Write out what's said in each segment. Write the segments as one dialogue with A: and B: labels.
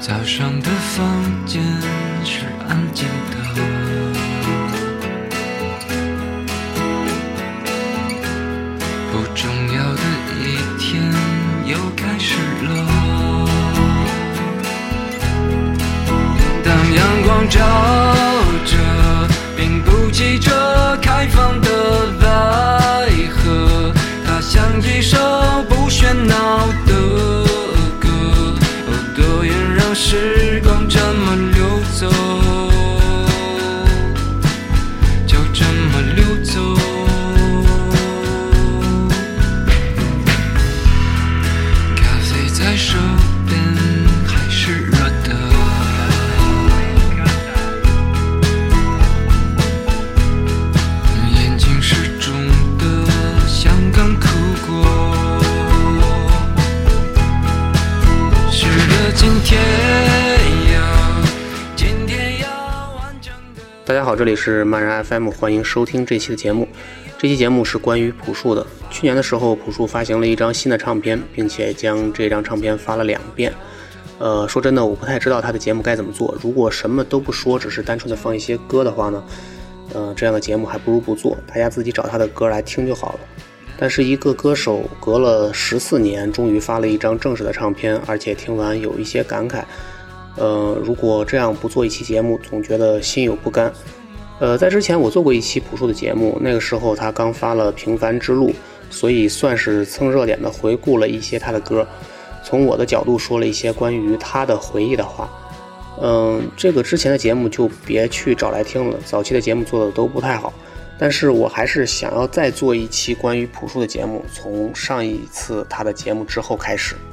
A: 早上的房间是安静的，不重要的一天又开始了。当阳光照着，并不急着开放的百合，它像一首不喧闹的歌，多远让时光这么溜走，就这么溜走。咖啡在手边还是热的，眼睛是肿的，像刚哭过。是的，今天要完整的。
B: 大家好，这里是漫然 FM， 欢迎收听这期的节目。这期节目是关于朴树的。去年的时候，朴树发行了一张新的唱片，并且将这张唱片发了2遍。说真的，我不太知道他的节目该怎么做。如果什么都不说，只是单纯的放一些歌的话呢，这样的节目还不如不做，大家自己找他的歌来听就好了。但是一个歌手隔了14年，终于发了一张正式的唱片，而且听完有一些感慨。如果这样不做一期节目，总觉得心有不甘。在之前我做过一期朴树的节目，那个时候他刚发了《平凡之路》，所以算是蹭热点的回顾了一些他的歌，从我的角度说了一些关于他的回忆的话。这个之前的节目就别去找来听了，早期的节目做的都不太好，但是我还是想要再做一期关于朴树的节目，从上一次他的节目之后开始。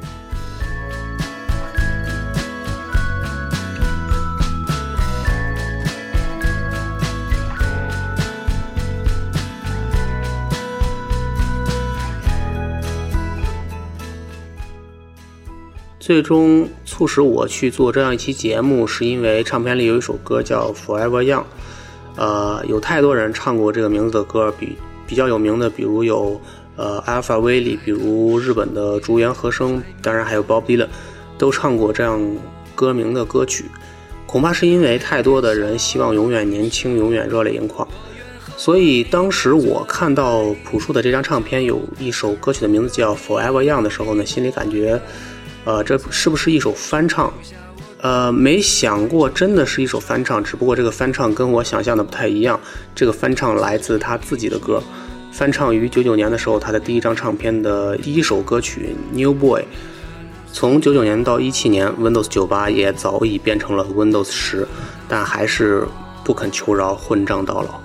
B: 最终促使我去做这样一期节目，是因为唱片里有一首歌叫 Forever Young。有太多人唱过这个名字的歌，比较有名的，比如有Alpha Willie， 比如日本的竹原和生，当然还有 Bob Dylan， 都唱过这样歌名的歌曲。恐怕是因为太多的人希望永远年轻，永远热泪盈眶，所以当时我看到朴树的这张唱片有一首歌曲的名字叫 Forever Young 的时候呢，心里感觉这是不是一首翻唱？没想过真的是一首翻唱，只不过这个翻唱跟我想象的不太一样。这个翻唱来自他自己的歌，翻唱于99年的时候他的第一张唱片的第一首歌曲 New Boy。 从99年到17年 Windows 98也早已变成了 Windows 10，但还是不肯求饶，混账到老。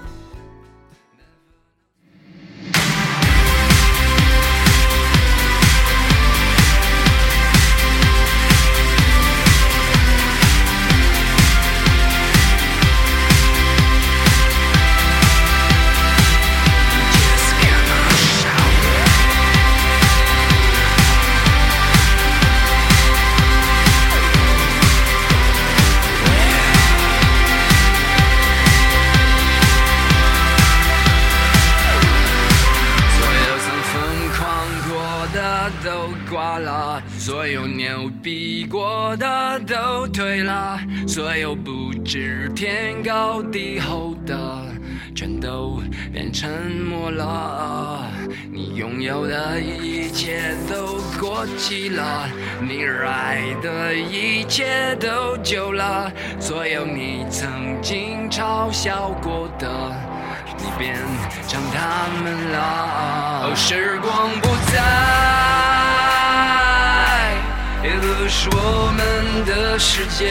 A: 所有牛逼过的都退了，所有不知天高地厚的全都变沉默了。你拥有的一切都过期了，你热爱的一切都旧了，所有你曾经嘲笑过的你变成他们了。时光不再，也是我们的世界，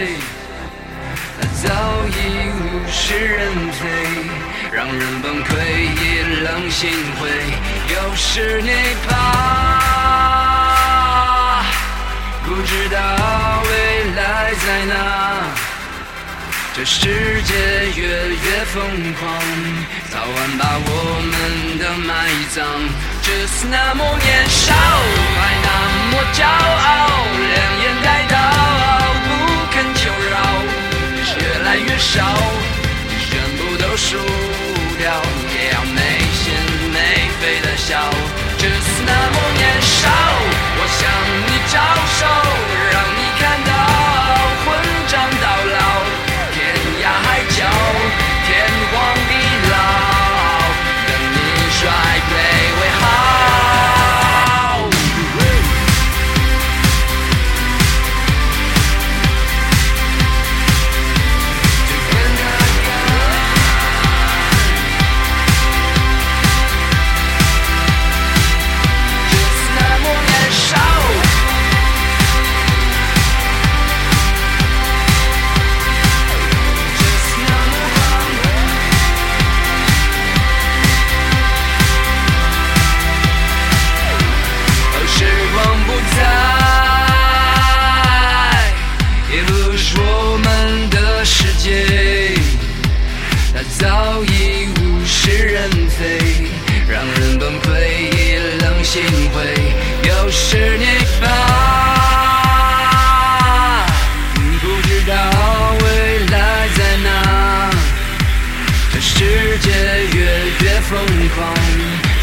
A: 早已物是人非，让人崩溃，一冷心灰。有时你怕不知道未来在哪，这世界越疯狂，早晚把我们的埋葬。只是那么年少，还那么骄傲，两眼带刀，不肯求饶，越来越少，全部都输掉，也要没心没肺的笑。只是那么年少，我向你招手，让你看到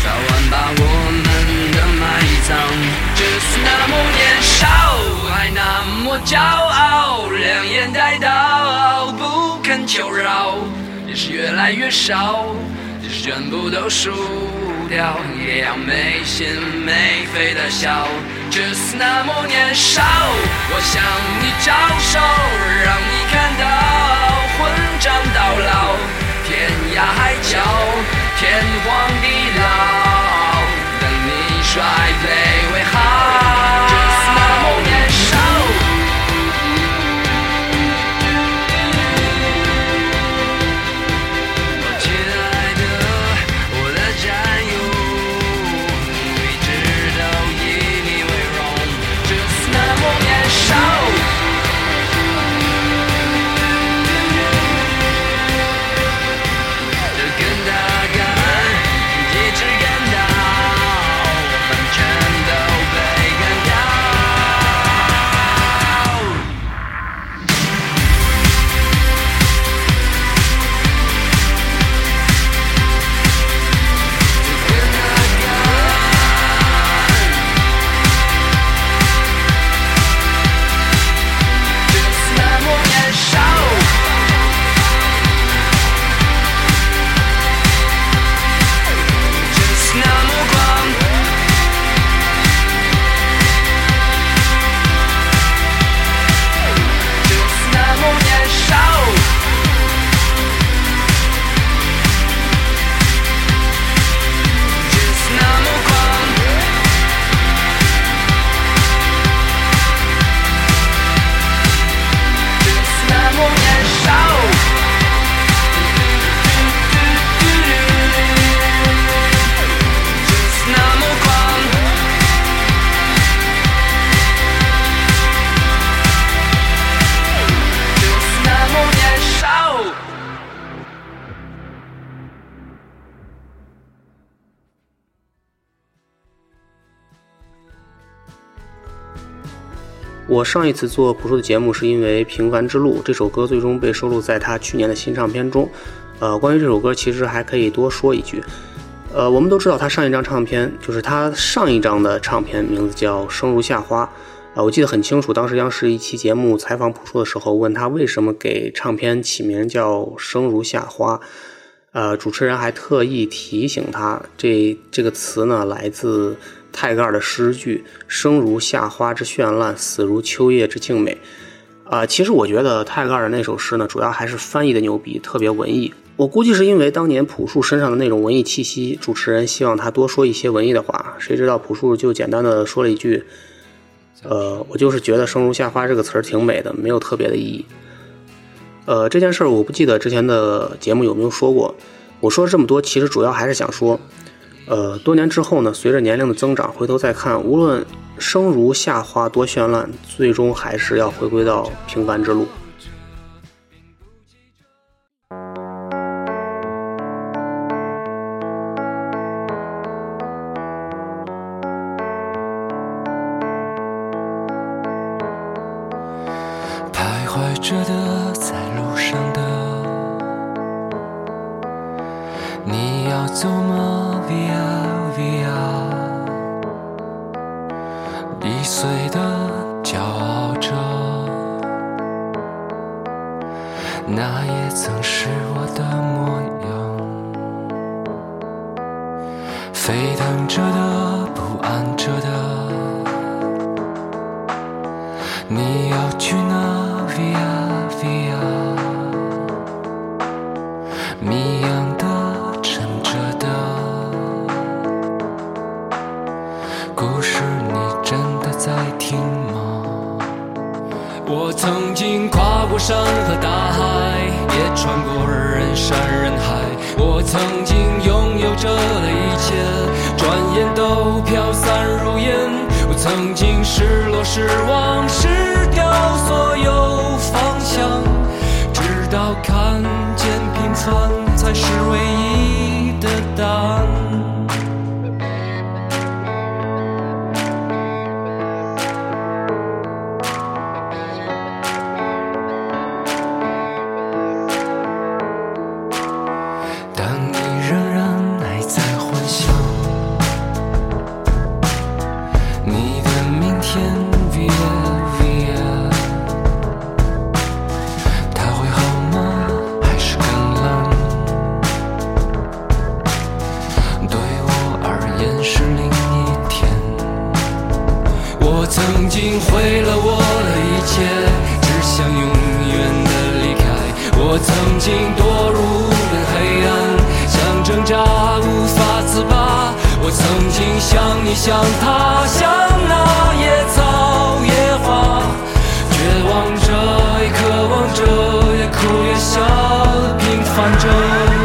A: 早晚把我们的埋葬。只是那么年少，还那么骄傲，两眼带刀，不肯求饶，也是越来越少，只是全部都输掉，也要没心没肺的笑。只是那么年少，我向你招手，让你看到混账到老，天涯海角，天荒地老，等你衰退为好。只是那么年少，我亲爱的，我的战友，一直都以你为荣。只是那么年少，这更大干，一直干到我们全都被干掉。这更大干，只是那么年少。只是那么狂，只是那么年少，只是那么狂，只是那么年少。只是那么狂，只是那么年少。
B: 我上一次做朴树的节目是因为《平凡之路》这首歌最终被收录在他去年的新唱片中。关于这首歌其实还可以多说一句。我们都知道他上一张唱片，就是他上一张的唱片名字叫《生如夏花》。我记得很清楚，当时央视一期节目采访朴树的时候，问他为什么给唱片起名叫《生如夏花》。主持人还特意提醒他，这个词呢来自泰戈尔的诗句“生如夏花之绚烂，死如秋叶之静美”。其实我觉得泰戈尔的那首诗呢，主要还是翻译的牛逼，特别文艺。我估计是因为当年朴树身上的那种文艺气息，主持人希望他多说一些文艺的话，谁知道朴树就简单的说了一句：“我就是觉得‘生如夏花’这个词儿挺美的，没有特别的意义。”这件事儿我不记得之前的节目有没有说过。我说这么多，其实主要还是想说，多年之后呢，随着年龄的增长，回头再看，无论生如夏花多绚烂，最终还是要回归到平凡之路。
A: 徘徊着的，在路上的，你要走吗 ？Via Via， 易碎的骄傲着，那也曾是我的模样。沸腾着的，不安着的，你要去哪 ？Via Via， 谜样的，沉着的，故事你真的在听吗？我曾经跨过山和大海，也穿过人山人海。我曾经拥有着的一切，转眼都飘散如烟。我曾经失落失望失掉所有方向，直到看见平凡才是唯一的答案。当你仍然还在幻想， 我曾经毁了我的一切，只想永远的离开。我曾经堕入无边黑暗，想挣扎无法自拔。我曾经像你像他，像那野草野花，绝望着也渴望着，也哭也笑地平凡着。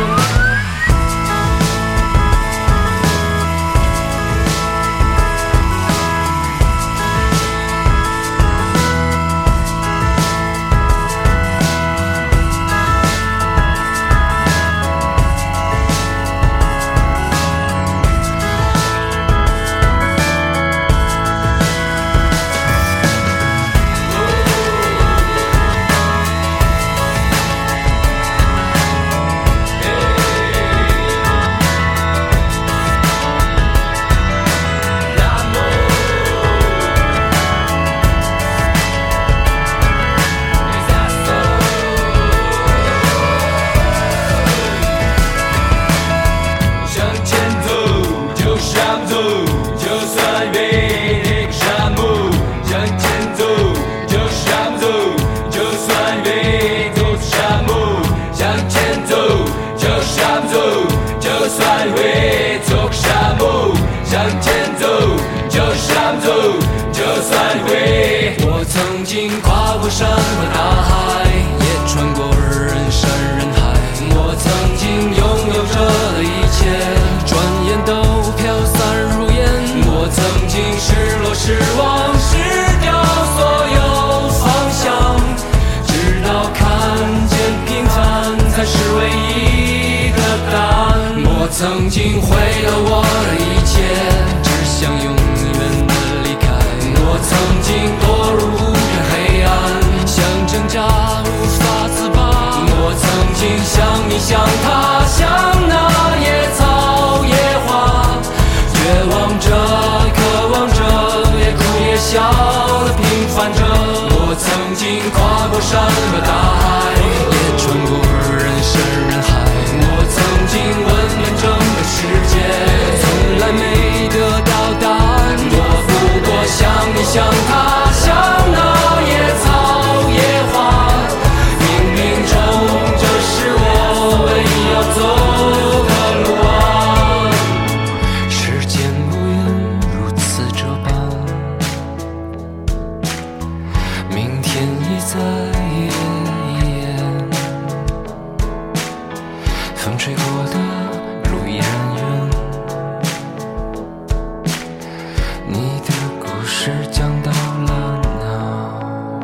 A: 我曾经跨过山和大海，也穿过人山人海。我曾经拥有着的一切，转眼都飘散如烟。我曾经失落失望失掉所有方向，直到看见平凡才是唯一的答案。我曾经毁了我的一切，只想永远的离开。我曾经堕入无边黑暗，想挣扎无法自拔。我曾经像你像他，像那野草野花，绝望着渴望着，也哭也笑地平凡着。我曾经跨过山和大海，也穿过人山人海。我曾经问遍整个世界，从来没得到答案。我不过像你像他，像那野草野花，冥冥中这是我唯一要走的路啊。时间无言如此这般，明天已在一眼，风吹过的路依然远，你的故事讲到了哪？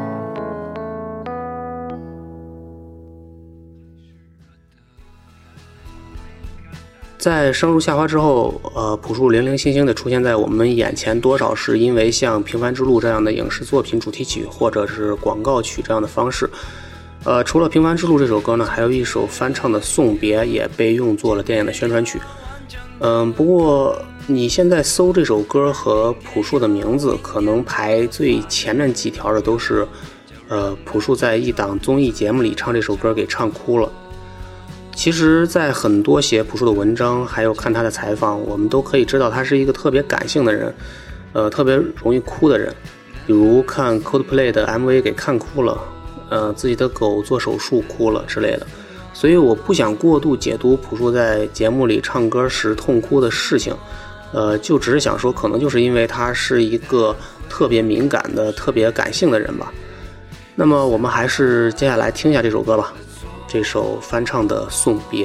B: 在生如夏花之后，朴树零零星星的出现在我们眼前，多少是因为像《平凡之路》这样的影视作品主题曲，或者是广告曲这样的方式。除了《平凡之路》这首歌呢，还有一首翻唱的《送别》也被用作了电影的宣传曲。不过你现在搜这首歌和朴树的名字，可能排最前面几条的都是，朴树在一档综艺节目里唱这首歌给唱哭了。其实在很多写朴树的文章，还有看他的采访，我们都可以知道他是一个特别感性的人，特别容易哭的人。比如看 Coldplay 的 MV 给看哭了，自己的狗做手术哭了之类的。所以我不想过度解读朴树在节目里唱歌时痛哭的事情，就只是想说，可能就是因为他是一个特别敏感的、特别感性的人吧。那么我们还是接下来听一下这首歌吧，这首翻唱的《送别》。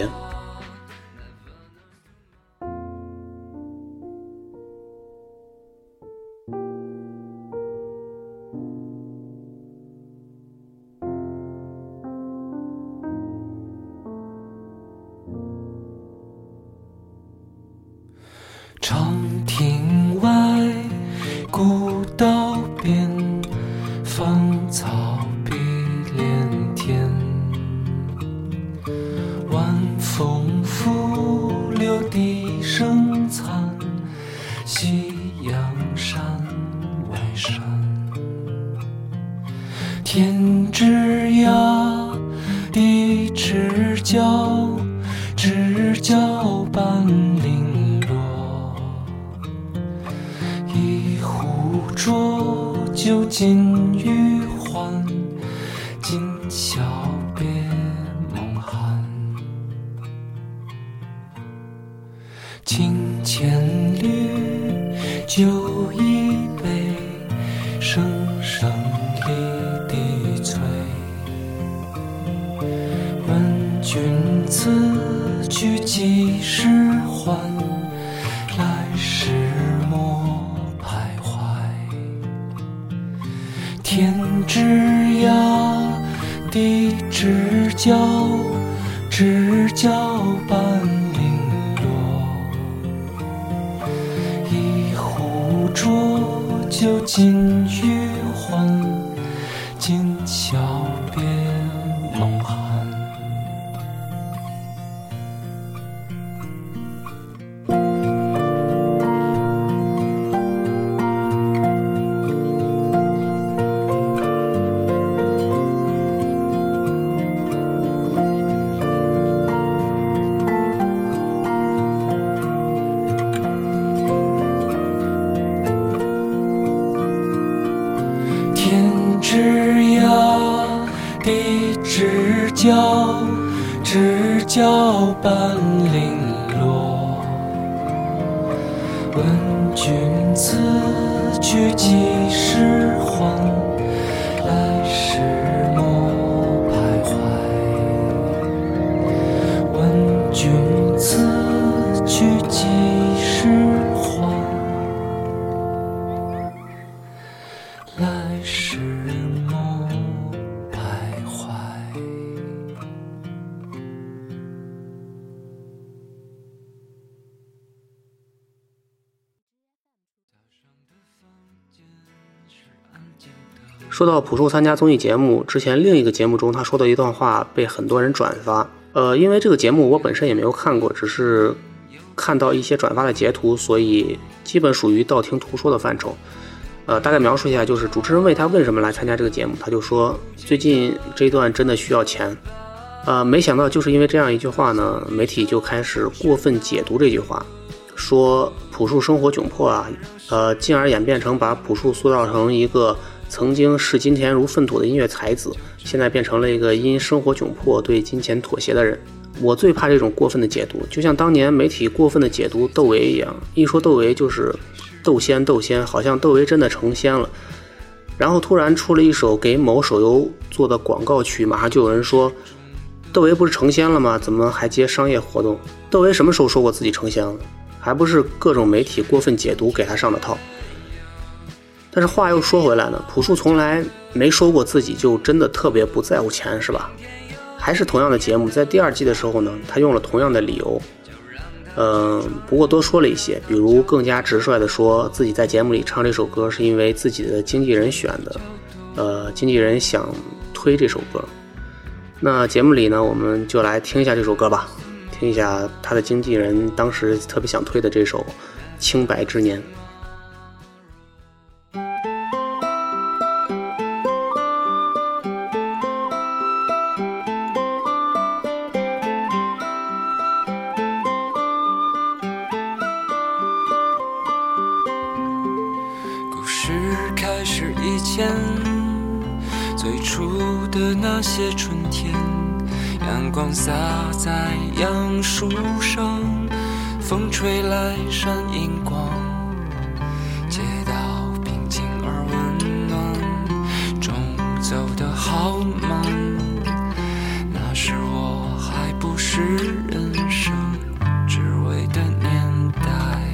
A: 长亭外，古道边，芳草碧连天。晚风拂柳笛声残，夕阳山外山。天之涯，地之角，知交半零落。一壶浊酒尽余欢，今宵别梦寒。情千缕，酒一杯，声声离地催。问君此去几时还？来时莫徘徊。天之涯，地之角，知交半零落。一壶浊酒尽余欢，今宵别梦寒。知交半零落。问君此去几时还？来时莫徘徊。问君此去几时还？来时莫徘徊。
B: 说到朴树参加综艺节目之前，另一个节目中他说的一段话被很多人转发。因为这个节目我本身也没有看过，只是看到一些转发的截图，所以基本属于道听途说的范畴。大概描述一下，就是主持人问他为什么来参加这个节目，他就说最近这一段真的需要钱。没想到就是因为这样一句话呢，媒体就开始过分解读这句话，说朴树生活窘迫啊，进而演变成把朴树塑造成一个曾经视金钱如粪土的音乐才子，现在变成了一个因生活窘迫对金钱妥协的人。我最怕这种过分的解读，就像当年媒体过分的解读窦唯一样，一说窦唯就是窦仙，好像窦唯真的成仙了。然后突然出了一首给某手游做的广告曲，马上就有人说窦唯不是成仙了吗？怎么还接商业活动？窦唯什么时候说过自己成仙了？还不是各种媒体过分解读给他上的套。但是话又说回来呢，朴树从来没说过自己就真的特别不在乎钱，是吧？还是同样的节目，在第2季的时候呢，他用了同样的理由，不过多说了一些，比如更加直率的说自己在节目里唱这首歌是因为自己的经纪人选的，经纪人想推这首歌。那节目里呢，我们就来听一下这首歌吧，听一下他的经纪人当时特别想推的这首《清白之年》。
A: 开始以前，最初的那些春天，阳光洒在杨树上，风吹来闪银光，街道平静而温暖，钟走得好慢，那时我还不是人生只为的年代。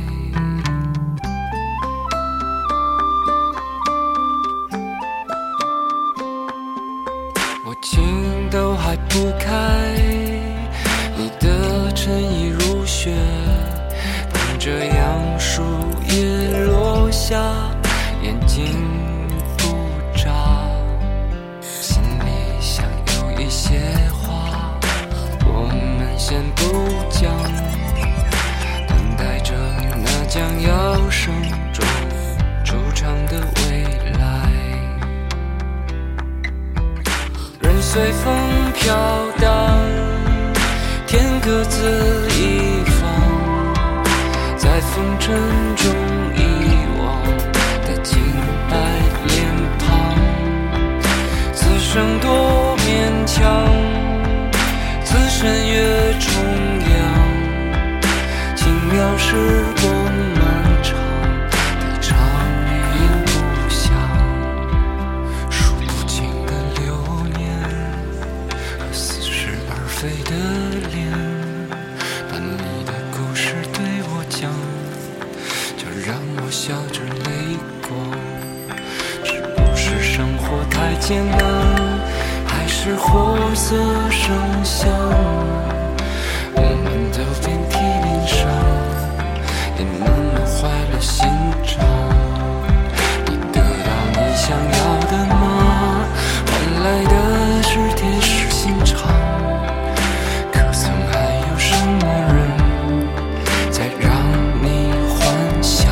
A: 情都还不开，你的衬衣如雪，等着杨树叶落下，眼睛不眨，心里想有一些话我们先不讲，等待着那将要生中惆怅的未来。随风飘荡，天各自一方，在风尘中遗忘的经生多勉强，此身越重阳，轻描时光漫长的长眠不详，数不尽的流年和似是而非的脸，把你的故事对我讲，就让我笑着泪光。是不是生活太艰难，还是活色生香？我们都遍体鳞伤，也慢慢坏了心肠。你得到你想要的吗？换来的是铁石心肠。可曾还有什么人在让你幻想？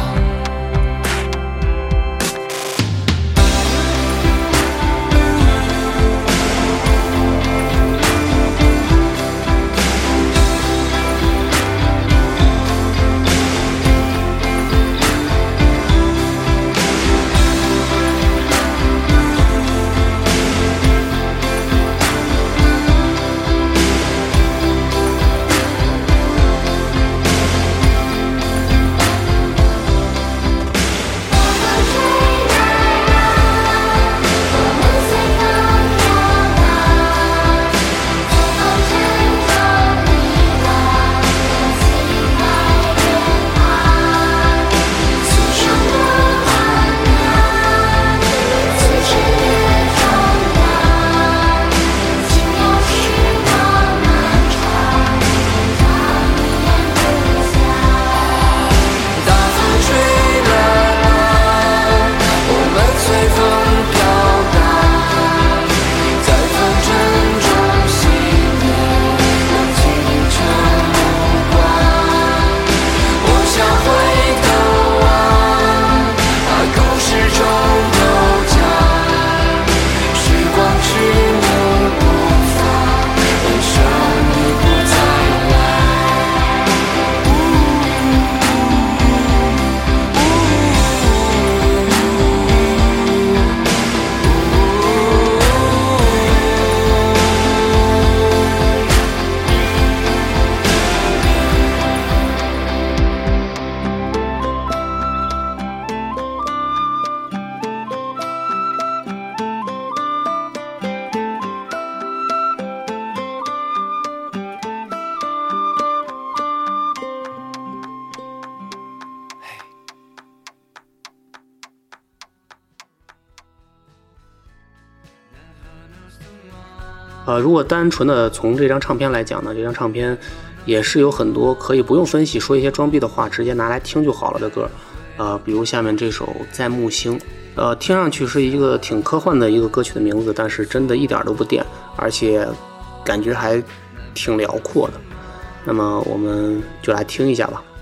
B: 如果单纯的从这张唱片来讲呢，这张唱片也是有很多可以不用分析说一些装逼的话，直接拿来听就好了的歌。比如下面这首《在木星》，听上去是一个挺科幻的一个歌曲的名字，但是真的一点都不电，而且感觉还挺辽阔的。那么我们就来听一下吧。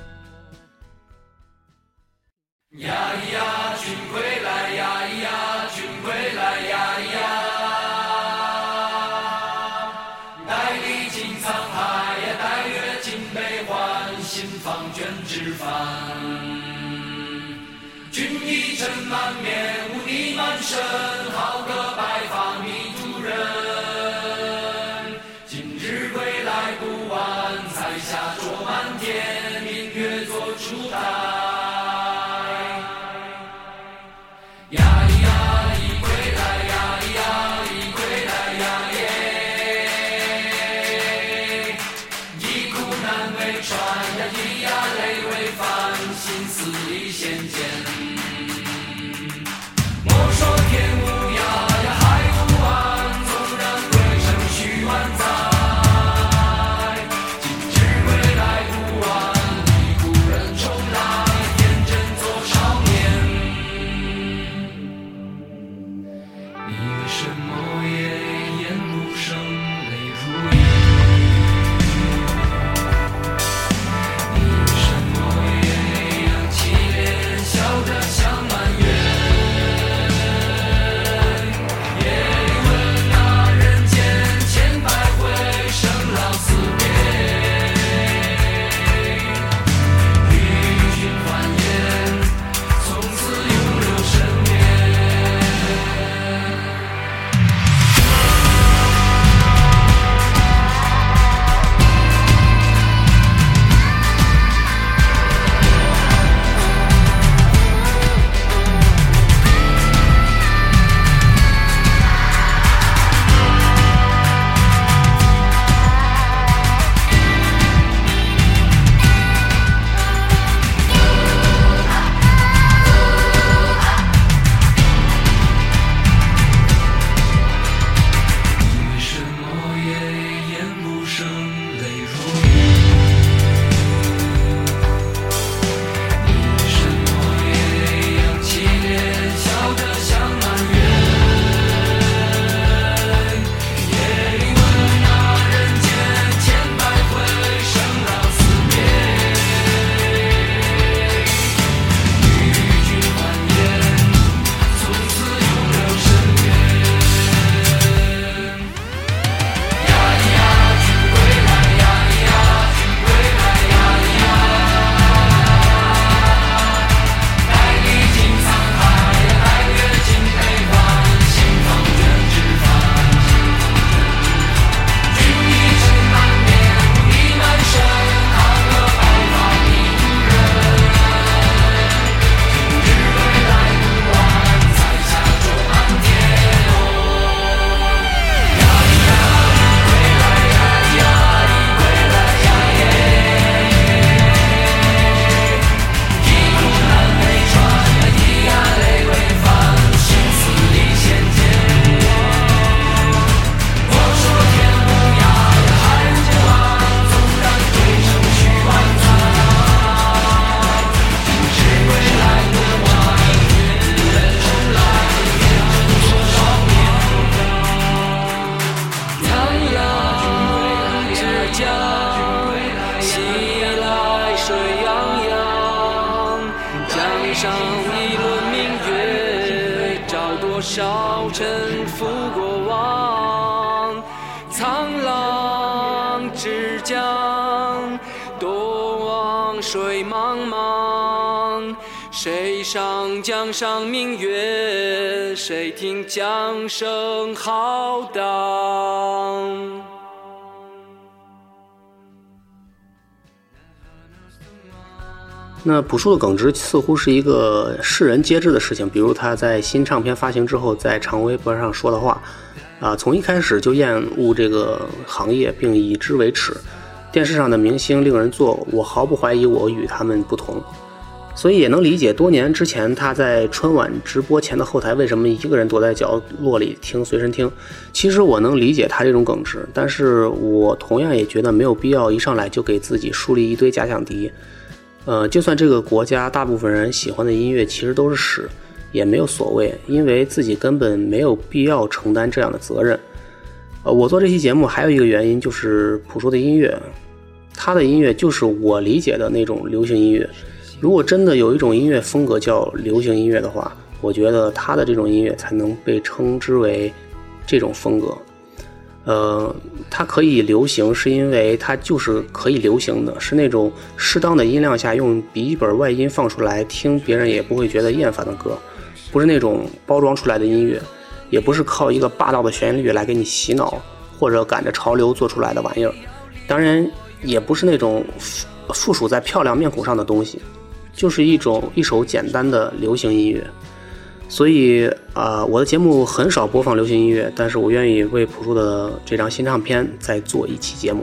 A: 呀呀，君归来呀呀，君归来呀呀，待历经沧海呀，待阅尽悲欢，心放卷纸帆。君一尘满面，污泥满身，好个白发迷途人。今日归来不晚，彩霞灼满天，明月做烛台。笑上一轮明月，照多少沉浮过往。沧浪之江，多望水茫茫。谁上江上明月，谁听江声浩荡。
B: 那朴树的耿直似乎是一个世人皆知的事情，比如他在新唱片发行之后在长微博上说的话从一开始就厌恶这个行业并以之为耻，电视上的明星令人作呕，我毫不怀疑我与他们不同。所以也能理解多年之前他在春晚直播前的后台为什么一个人躲在角落里听随身听。其实我能理解他这种耿直，但是我同样也觉得没有必要一上来就给自己树立一堆假想敌。就算这个国家大部分人喜欢的音乐其实都是屎，也没有所谓，因为自己根本没有必要承担这样的责任。我做这期节目还有一个原因，就是朴树的音乐，他的音乐就是我理解的那种流行音乐。如果真的有一种音乐风格叫流行音乐的话，我觉得他的这种音乐才能被称之为这种风格。它可以流行是因为它就是可以流行的，是那种适当的音量下用笔记本外音放出来听别人也不会觉得厌烦的歌，不是那种包装出来的音乐，也不是靠一个霸道的旋律来给你洗脑或者赶着潮流做出来的玩意儿，当然也不是那种附属在漂亮面孔上的东西，就是一首简单的流行音乐。所以我的节目很少播放流行音乐，但是我愿意为朴树的这张新唱片再做一期节目。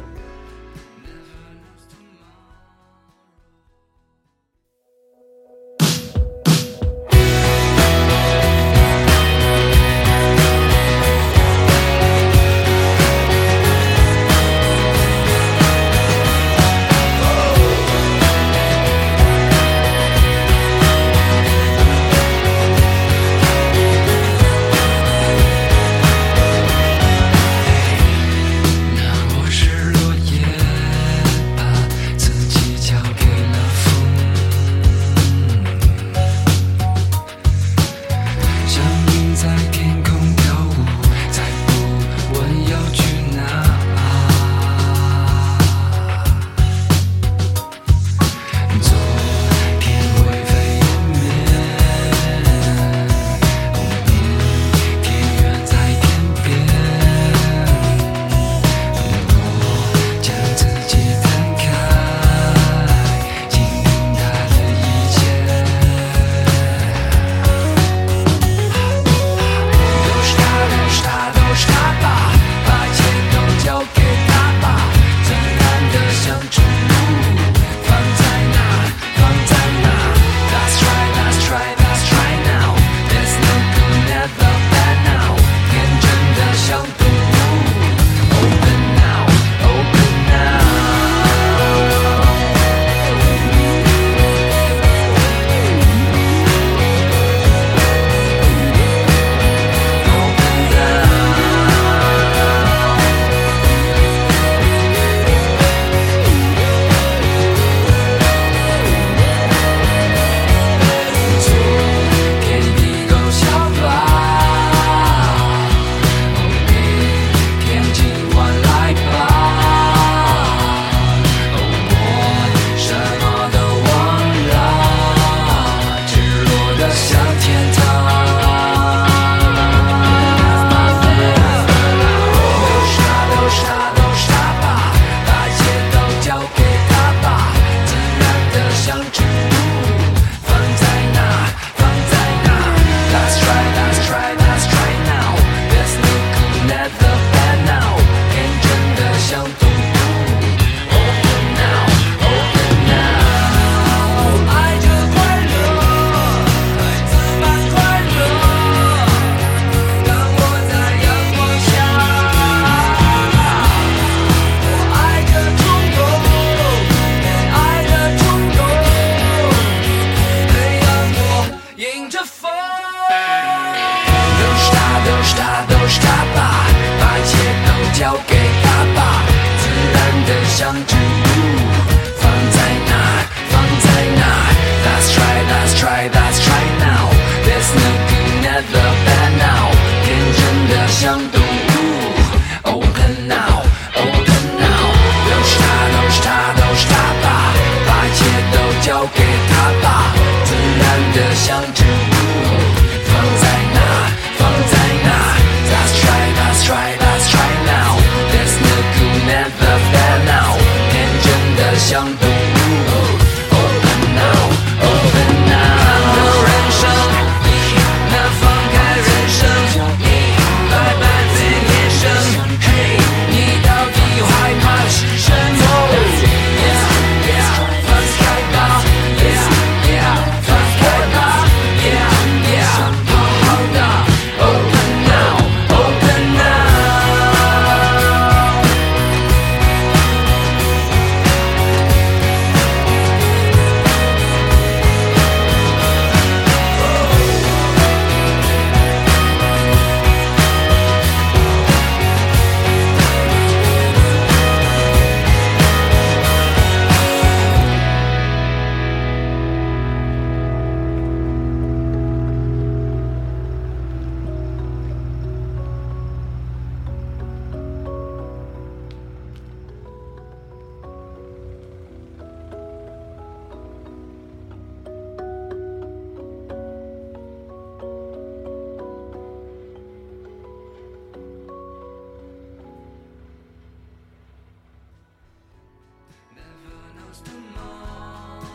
A: That's right,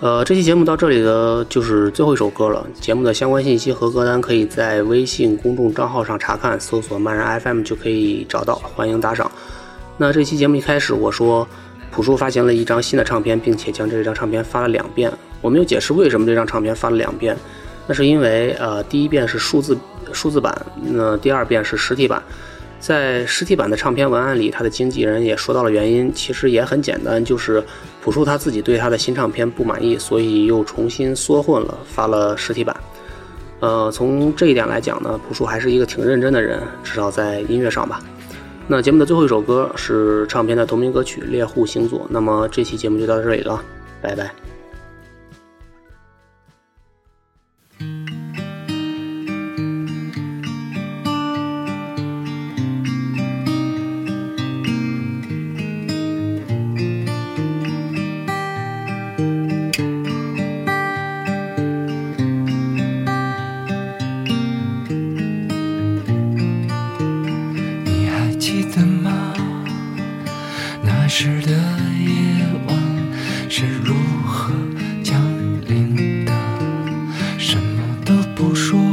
B: 这期节目到这里的就是最后一首歌了。节目的相关信息和歌单可以在微信公众账号上查看，搜索漫然 FM 就可以找到，欢迎打赏。那这期节目一开始我说朴树发行了一张新的唱片，并且将这张唱片发了2遍。我没有解释为什么这张唱片发了2遍，那是因为第一遍是数字版，那第2遍是实体版。在实体版的唱片文案里，他的经纪人也说到了原因，其实也很简单，就是朴树他自己对他的新唱片不满意，所以又重新缩混了，发了实体版。从这一点来讲呢，朴树还是一个挺认真的人，至少在音乐上吧。那节目的最后一首歌是唱片的同名歌曲《猎户星座》。那么这期节目就到这里了，拜拜。
A: 时的夜晚是如何降临的？什么都不说。